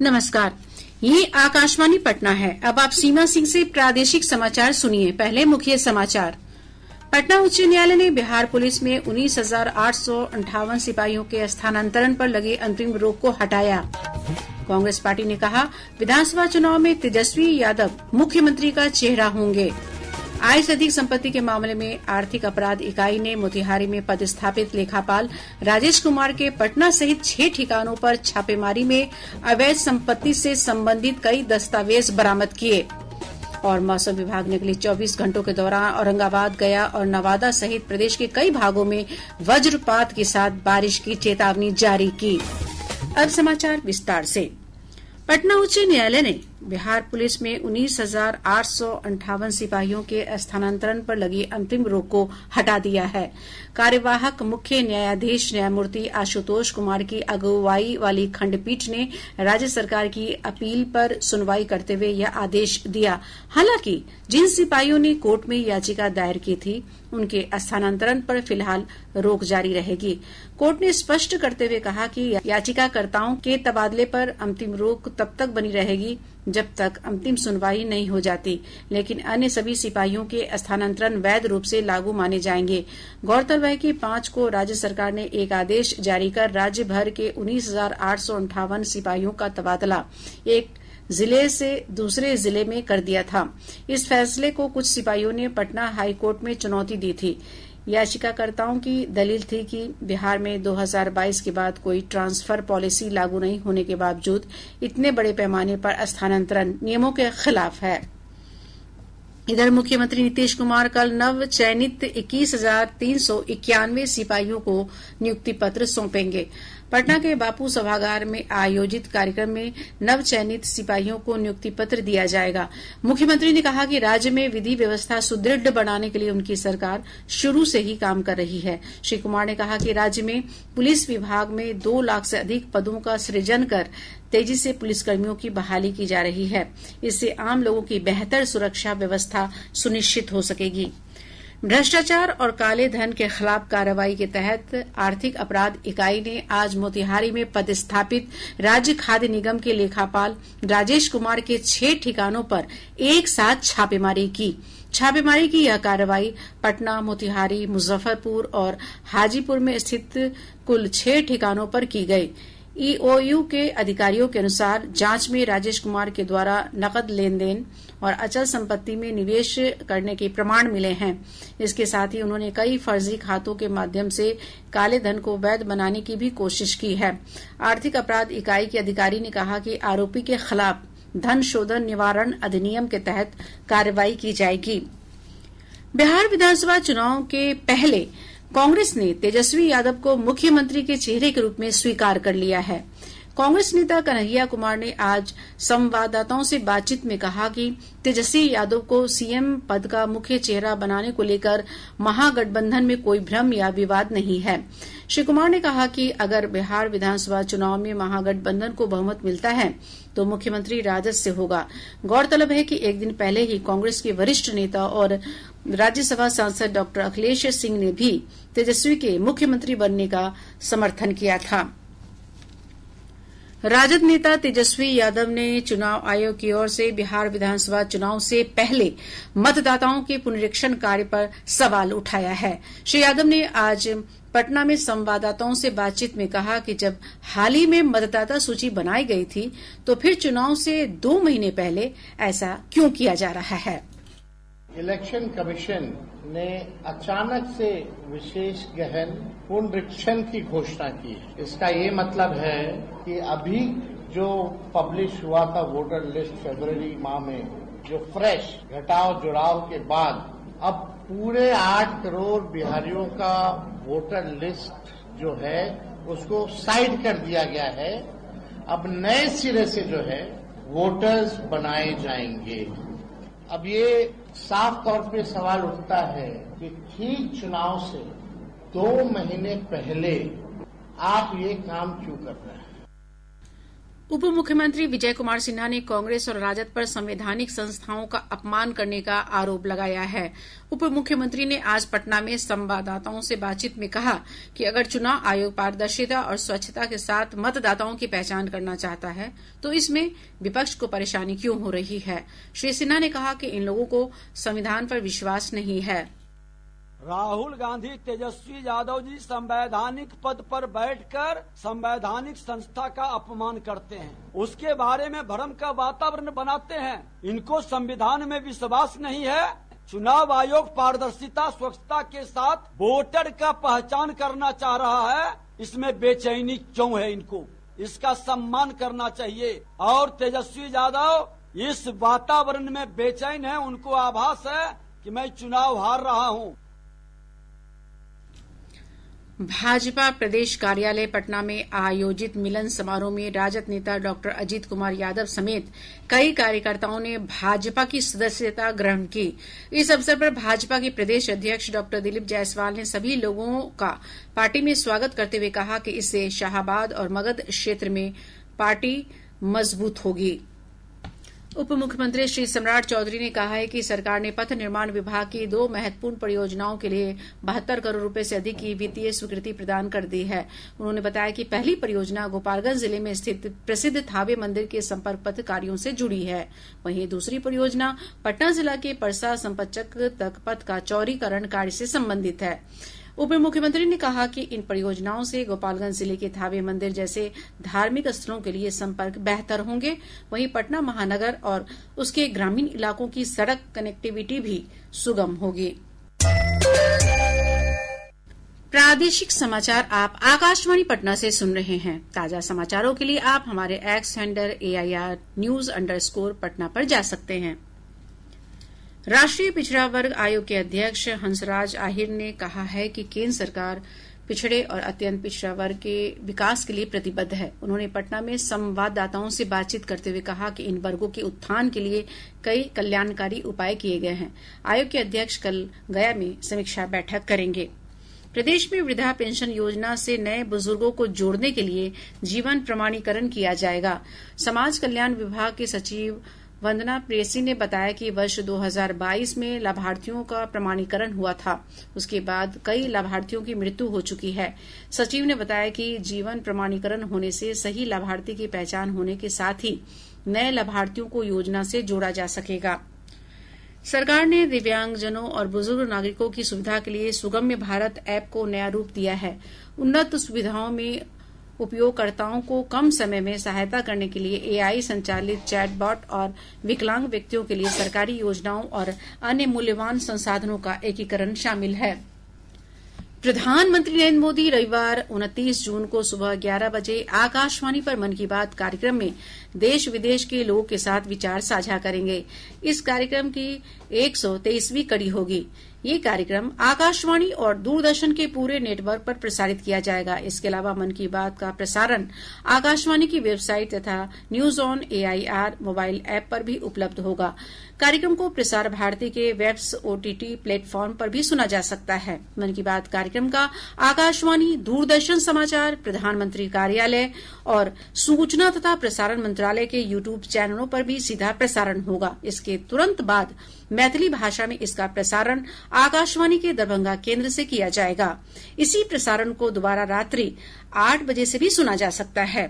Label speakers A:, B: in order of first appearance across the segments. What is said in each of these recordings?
A: नमस्कार, ये आकाशवाणी पटना है। अब आप सीमा सिंह से प्रादेशिक समाचार सुनिए। पहले मुख्य समाचार। पटना उच्च न्यायालय ने बिहार पुलिस में 19,858 सिपाहियों के स्थानांतरण पर लगे अंतरिम रोक को हटाया। कांग्रेस पार्टी ने कहा, विधानसभा चुनाव में तेजस्वी यादव मुख्यमंत्री का चेहरा होंगे। आय से अधिक संपत्ति के मामले में आर्थिक अपराध इकाई ने मोतिहारी में पदस्थापित लेखापाल राजेश कुमार के पटना सहित 6 ठिकानों पर छापेमारी में अवैध संपत्ति से संबंधित कई दस्तावेज बरामद किए। और मौसम विभाग ने अगले 24 घंटों के दौरान औरंगाबाद, गया और नवादा सहित प्रदेश के कई भागों में वज्रपात के साथ बारिश की चेतावनी जारी की। अब समाचार विस्तार से। पटना उच्च न्यायालय ने बिहार पुलिस में 19,858 सिपाहियों के स्थानांतरण पर लगी अंतरिम रोक को हटा दिया है। कार्यवाहक मुख्य न्यायाधीश न्यायमूर्ति आशुतोष कुमार की अगुवाई वाली खंडपीठ ने राज्य सरकार की अपील पर सुनवाई करते हुए यह आदेश दिया। हालांकि जिन सिपाहियों ने कोर्ट में याचिका दायर की थी, उनके स्थानांतरण पर फिलहाल रोक जारी रहेगी। कोर्ट ने स्पष्ट करते हुए कहा कि याचिकाकर्ताओं के तबादले पर अंतिम रोक तब तक बनी रहेगी जब तक अंतिम सुनवाई नहीं हो जाती, लेकिन अन्य सभी सिपाहियों के स्थानांतरण वैध रूप से लागू माने जाएंगे। गौरतलब है कि 5 को राज्य सरकार ने एक आदेश जारी कर राज्य भर के 19,858 सिपाहियों का तबादला एक जिले से दूसरे जिले में कर दिया था। इस फैसले को कुछ सिपाहियों ने पटना हाई कोर्ट में चुनौती दी थी। याचिकाकर्ताओं की दलील थी कि बिहार में 2022 के बाद कोई ट्रांसफर पॉलिसी लागू नहीं होने के बावजूद इतने बड़े पैमाने पर स्थानांतरण नियमों के खिलाफ है। इधर मुख्यमंत्री नीतीश कुमार कल नव चयनित 21,391 सिपाहियों को नियुक्ति पत्र सौंपेंगे। पटना के बापू सभागार में आयोजित कार्यक्रम में नव चयनित सिपाहियों को नियुक्ति पत्र दिया जाएगा। मुख्यमंत्री ने कहा कि राज्य में विधि व्यवस्था सुदृढ़ बनाने के लिए उनकी सरकार शुरू से ही काम कर रही है। श्री कुमार ने कहा कि राज्य में पुलिस विभाग में 2 लाख से अधिक पदों का सृजन कर तेजी से पुलिसकर्मियों की बहाली की जा रही है। इससे आम लोगों की बेहतर सुरक्षा व्यवस्था सुनिश्चित हो सकेगी। भ्रष्टाचार और काले धन के खिलाफ कार्रवाई के तहत आर्थिक अपराध इकाई ने आज मोतिहारी में पदस्थापित राज्य खाद्य निगम के लेखापाल राजेश कुमार के 6 ठिकानों पर एक साथ छापेमारी की। छापेमारी की यह कार्रवाई पटना, मोतिहारी, मुजफ्फरपुर और हाजीपुर में स्थित कुल 6 ठिकानों पर की गई। ईओयू के अधिकारियों के अनुसार जांच में राजेश कुमार के द्वारा नकद लेन देन और अचल संपत्ति में निवेश करने के प्रमाण मिले हैं। इसके साथ ही उन्होंने कई फर्जी खातों के माध्यम से काले धन को वैध बनाने की भी कोशिश की है। आर्थिक अपराध इकाई के अधिकारी ने कहा कि आरोपी के खिलाफ धन शोधन निवारण अधिनियम के तहत कार्रवाई की जाएगी। बिहार विधानसभा चुनाव के पहले कांग्रेस ने तेजस्वी यादव को मुख्यमंत्री के चेहरे के रूप में स्वीकार कर लिया है। कांग्रेस नेता कन्हैया कुमार ने आज संवाददाताओं से बातचीत में कहा कि तेजस्वी यादव को सीएम पद का मुख्य चेहरा बनाने को लेकर महागठबंधन में कोई भ्रम या विवाद नहीं है। श्री कुमार ने कहा कि अगर बिहार विधानसभा चुनाव में महागठबंधन को बहुमत मिलता है तो मुख्यमंत्री राजद से होगा। गौरतलब है कि एक दिन पहले ही कांग्रेस के वरिष्ठ नेता और राज्यसभा सांसद डॉक्टर अखिलेश सिंह ने भी तेजस्वी के मुख्यमंत्री बनने का समर्थन किया था। राजद नेता तेजस्वी यादव ने चुनाव आयोग की ओर से बिहार विधानसभा चुनाव से पहले मतदाताओं के पुनरीक्षण कार्य पर सवाल उठाया है। श्री यादव ने आज पटना में संवाददाताओं से बातचीत में कहा कि जब हाल ही में मतदाता सूची बनाई गई थी तो फिर चुनाव से 2 महीने पहले ऐसा क्यों किया जा रहा है।
B: इलेक्शन कमीशन ने अचानक से विशेष गहन पुनरीक्षण की घोषणा की है। इसका ये मतलब है कि अभी जो पब्लिश हुआ था वोटर लिस्ट फरवरी माह में, जो फ्रेश घटाव जुड़ाव के बाद अब पूरे 8 करोड़ बिहारियों का वोटर लिस्ट जो है उसको साइड कर दिया गया है। अब नए सिरे से जो है वोटर्स बनाए जाएंगे। अब ये साफ तौर पे सवाल उठता है कि ठीक चुनाव से 2 महीने पहले आप ये काम क्यों कर रहे हैं।
A: उप मुख्यमंत्री विजय कुमार सिन्हा ने कांग्रेस और राजद पर संवैधानिक संस्थाओं का अपमान करने का आरोप लगाया है। उप मुख्यमंत्री ने आज पटना में संवाददाताओं से बातचीत में कहा कि अगर चुनाव आयोग पारदर्शिता और स्वच्छता के साथ मतदाताओं की पहचान करना चाहता है तो इसमें विपक्ष को परेशानी क्यों हो रही है। श्री सिन्हा ने कहा कि इन लोगों को संविधान पर विश्वास नहीं है।
C: राहुल गांधी, तेजस्वी यादव जी संवैधानिक पद पर बैठकर संवैधानिक संस्था का अपमान करते हैं, उसके बारे में भ्रम का वातावरण बनाते हैं। इनको संविधान में विश्वास नहीं है। चुनाव आयोग पारदर्शिता स्वच्छता के साथ वोटर का पहचान करना चाह रहा है, इसमें बेचैनी क्यों है? इनको इसका सम्मान करना चाहिए। और तेजस्वी यादव इस वातावरण में बेचैन है, उनको आभास है कि मैं चुनाव हार रहा हूं।
A: भाजपा प्रदेश कार्यालय पटना में आयोजित मिलन समारोह में राजद नेता डॉक्टर अजीत कुमार यादव समेत कई कार्यकर्ताओं ने भाजपा की सदस्यता ग्रहण की। इस अवसर पर भाजपा के प्रदेश अध्यक्ष डॉक्टर दिलीप जायसवाल ने सभी लोगों का पार्टी में स्वागत करते हुए कहा कि इससे शाहाबाद और मगध क्षेत्र में पार्टी मजबूत होगी। उप मुख्यमंत्री श्री सम्राट चौधरी ने कहा है कि सरकार ने पथ निर्माण विभाग की 2 महत्वपूर्ण परियोजनाओं के लिए 72 करोड़ रुपए से अधिक की वित्तीय स्वीकृति प्रदान कर दी है। उन्होंने बताया कि पहली परियोजना गोपालगंज जिले में स्थित प्रसिद्ध थावे मंदिर के संपर्क पथ कार्यों से जुड़ी है। वहीं दूसरी परियोजना पटना जिला के परसा संपतचक तक पथ का चौड़ीकरण कार्य से संबंधित है। उप मुख्यमंत्री ने कहा कि इन परियोजनाओं से गोपालगंज जिले के थावे मंदिर जैसे धार्मिक स्थलों के लिए संपर्क बेहतर होंगे। वहीं पटना महानगर और उसके ग्रामीण इलाकों की सड़क कनेक्टिविटी भी सुगम होगी। प्रादेशिक समाचार आप आकाशवाणी पटना से सुन रहे हैं। ताजा समाचारों के लिए आप हमारे X handle AIR News_ Patna पर जा सकते हैं। राष्ट्रीय पिछड़ा वर्ग आयोग के अध्यक्ष हंसराज आहिर ने कहा है कि केंद्र सरकार पिछड़े और अत्यंत पिछड़ा वर्ग के विकास के लिए प्रतिबद्ध है। उन्होंने पटना में संवाददाताओं से बातचीत करते हुए कहा कि इन वर्गों के उत्थान के लिए कई कल्याणकारी उपाय किए गए हैं। आयोग के अध्यक्ष कल गया में समीक्षा बैठक करेंगे। प्रदेश में वृद्धा पेंशन योजना से नए बुजुर्गों को जोड़ने के लिए जीवन प्रमाणीकरण किया जाएगा। समाज कल्याण विभाग के सचिव वंदना प्रेयसी ने बताया कि वर्ष 2022 में लाभार्थियों का प्रमाणीकरण हुआ था। उसके बाद कई लाभार्थियों की मृत्यु हो चुकी है। सचिव ने बताया कि जीवन प्रमाणीकरण होने से सही लाभार्थी की पहचान होने के साथ ही नए लाभार्थियों को योजना से जोड़ा जा सकेगा। सरकार ने दिव्यांगजनों और बुजुर्ग नागरिकों की सुविधा के लिए सुगम्य भारत ऐप को नया रूप दिया है। उन्नत सुविधाओं में उपयोगकर्ताओं को कम समय में सहायता करने के लिए AI संचालित चैटबॉट और विकलांग व्यक्तियों के लिए सरकारी योजनाओं और अन्य मूल्यवान संसाधनों का एकीकरण शामिल है। प्रधानमंत्री नरेंद्र मोदी रविवार 29 जून को सुबह 11 बजे आकाशवाणी पर मन की बात कार्यक्रम में देश विदेश के लोगों के साथ विचार साझा करेंगे। इस कार्यक्रम की 123वीं कड़ी होगी। ये कार्यक्रम आकाशवाणी और दूरदर्शन के पूरे नेटवर्क पर प्रसारित किया जाएगा। इसके अलावा मन की बात का प्रसारण आकाशवाणी की वेबसाइट तथा news on AIR mobile app पर भी उपलब्ध होगा। कार्यक्रम को प्रसार भारती के वेब्स OTT प्लेटफॉर्म पर भी सुना जा सकता है। मन की बात कार्यक्रम का आकाशवाणी, दूरदर्शन समाचार, प्रधानमंत्री कार्यालय और सूचना तथा प्रसारण मंत्रालय के YouTube चैनलों पर भी सीधा प्रसारण होगा। इसके तुरंत बाद मैथिली भाषा में इसका प्रसारण आकाशवाणी के दरभंगा केंद्र से किया जाएगा। इसी प्रसारण को दोबारा रात्रि 8 बजे से भी सुना जा सकता है।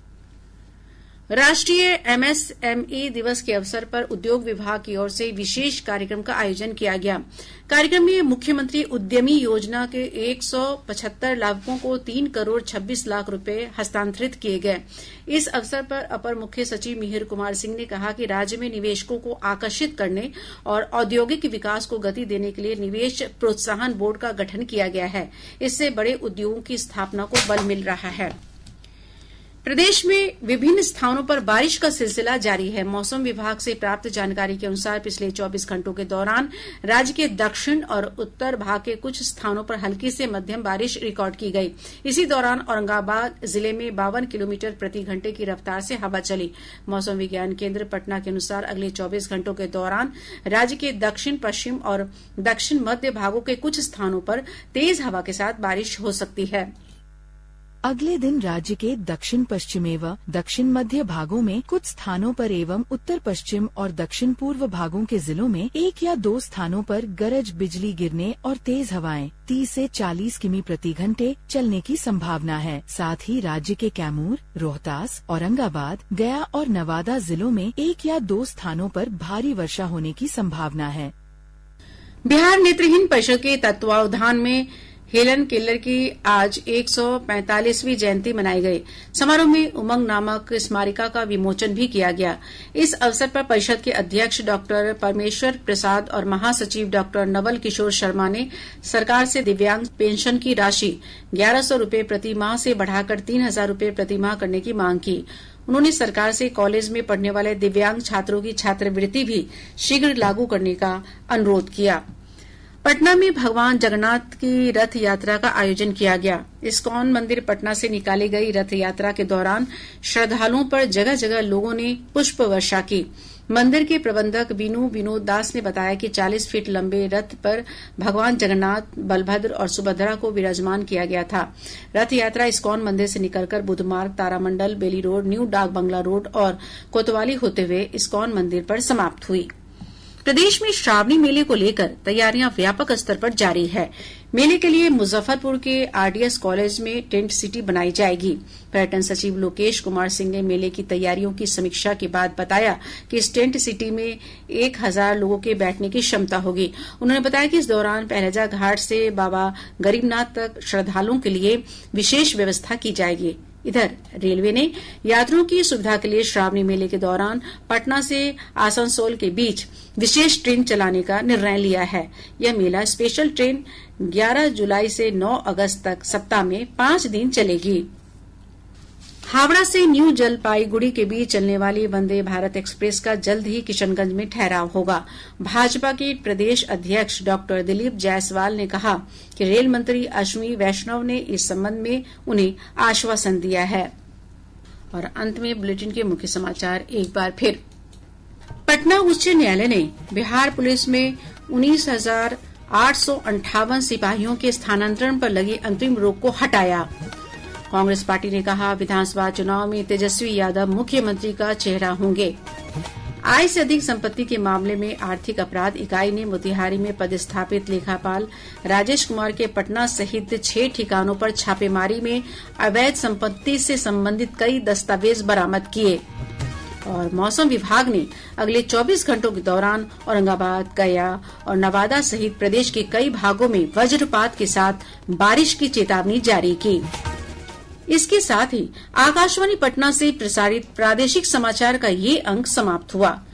A: राष्ट्रीय MSME दिवस के अवसर पर उद्योग विभाग की ओर से विशेष कार्यक्रम का आयोजन किया गया। कार्यक्रम में मुख्यमंत्री उद्यमी योजना के 175 लाभुकों को 3 करोड़ 26 लाख रुपए हस्तांतरित किए गए। इस अवसर पर अपर मुख्य सचिव मिहिर कुमार सिंह ने कहा कि राज्य में निवेशकों को आकर्षित करने और औद्योगिक विकास को गति देने के लिए निवेश प्रोत्साहन बोर्ड का गठन किया गया है। इससे बड़े उद्योगों की स्थापना को बल मिल रहा है। प्रदेश में विभिन्न स्थानों पर बारिश का सिलसिला जारी है। मौसम विभाग से प्राप्त जानकारी के अनुसार पिछले 24 घंटों के दौरान राज्य के दक्षिण और उत्तर भाग के कुछ स्थानों पर हल्की से मध्यम बारिश रिकॉर्ड की गई। इसी दौरान औरंगाबाद जिले में 52 किलोमीटर प्रति घंटे की रफ्तार से हवा चली। मौसम विज्ञान केंद्र पटना के अनुसार अगले 24 घंटों के दौरान राज्य के दक्षिण पश्चिम और दक्षिण मध्य भागों के कुछ स्थानों पर तेज हवा के साथ बारिश हो सकती है।
D: अगले दिन राज्य के दक्षिण पश्चिम एवं दक्षिण मध्य भागों में कुछ स्थानों पर एवं उत्तर पश्चिम और दक्षिण पूर्व भागों के जिलों में 1 या 2 स्थानों पर गरज बिजली गिरने और तेज हवाएं 30 से 40 किमी प्रति घंटे चलने की संभावना है। साथ ही राज्य के कैमूर, रोहतास, औरंगाबाद, गया और नवादा जिलों में 1 या 2 स्थानों पर भारी वर्षा होने की संभावना है।
A: बिहार नेत्रहीन परिषद के तत्वावधान में हेलन केलर की आज 145वीं जयंती मनाई गई। समारोह में उमंग नामक स्मारिका का विमोचन भी किया गया। इस अवसर पर परिषद के अध्यक्ष डॉक्टर परमेश्वर प्रसाद और महासचिव डॉक्टर नवल किशोर शर्मा ने सरकार से दिव्यांग पेंशन की राशि 1100 रूपये प्रति माह से बढ़ाकर 3000 रूपये प्रति माह करने की मांग की। उन्होंने सरकार से कॉलेज में पढ़ने वाले दिव्यांग छात्रों की छात्रवृत्ति भी शीघ्र लागू करने का अनुरोध किया। पटना में भगवान जगन्नाथ की रथ यात्रा का आयोजन किया गया। इस्कॉन मंदिर पटना से निकाली गई रथ यात्रा के दौरान श्रद्धालुओं पर जगह जगह लोगों ने पुष्प वर्षा की। मंदिर के प्रबंधक बीनू विनोद दास ने बताया कि 40 फीट लंबे रथ पर भगवान जगन्नाथ, बलभद्र और सुभद्रा को विराजमान किया गया था। रथ यात्रा इस्कॉन मंदिर से निकलकर बुधमार्ग, तारामंडल, बेली रोड, न्यू डाक बंगला रोड और कोतवाली होते हुए इस्कॉन मंदिर पर समाप्त हुई। प्रदेश में श्रावणी मेले को लेकर तैयारियां व्यापक स्तर पर जारी है। मेले के लिए मुजफ्फरपुर के आरडीएस कॉलेज में टेंट सिटी बनाई जाएगी। पर्यटन सचिव लोकेश कुमार सिंह ने मेले की तैयारियों की समीक्षा के बाद बताया कि इस टेंट सिटी में 1000 लोगों के बैठने की क्षमता होगी। उन्होंने बताया कि इस दौरान पहलजा घाट से बाबा गरीबनाथ तक श्रद्धालुओं के लिए विशेष व्यवस्था की जाएगी। इधर रेलवे ने यात्रियों की सुविधा के लिए श्रावणी मेले के दौरान पटना से आसनसोल के बीच विशेष ट्रेन चलाने का निर्णय लिया है। यह मेला स्पेशल ट्रेन 11 जुलाई से 9 अगस्त तक सप्ताह में 5 दिन चलेगी। हावड़ा से न्यू जलपाईगुड़ी के बीच चलने वाली वंदे भारत एक्सप्रेस का जल्द ही किशनगंज में ठहराव होगा। भाजपा के प्रदेश अध्यक्ष डॉक्टर दिलीप जायसवाल ने कहा कि रेल मंत्री अश्विनी वैष्णव ने इस संबंध में उन्हें आश्वासन दिया है। और अंत में बुलेटिन के मुख्य समाचार एक बार फिर। पटना उच्च न्यायालय ने बिहार पुलिस में 19,858 सिपाहियों के स्थानांतरण पर लगी अंतरिम रोक को हटाया। कांग्रेस पार्टी ने कहा विधानसभा चुनाव में तेजस्वी यादव मुख्यमंत्री का चेहरा होंगे। आय से अधिक संपत्ति के मामले में आर्थिक अपराध इकाई ने मोतिहारी में पदस्थापित लेखापाल राजेश कुमार के पटना सहित 6 ठिकानों पर छापेमारी में अवैध संपत्ति से संबंधित कई दस्तावेज बरामद किए। और मौसम विभाग ने अगले 24 घंटों के दौरान औरंगाबाद, गया और नवादा सहित प्रदेश के कई भागों में वज्रपात के साथ बारिश की चेतावनी जारी की। इसके साथ ही आकाशवाणी पटना से प्रसारित प्रादेशिक समाचार का ये अंक समाप्त हुआ।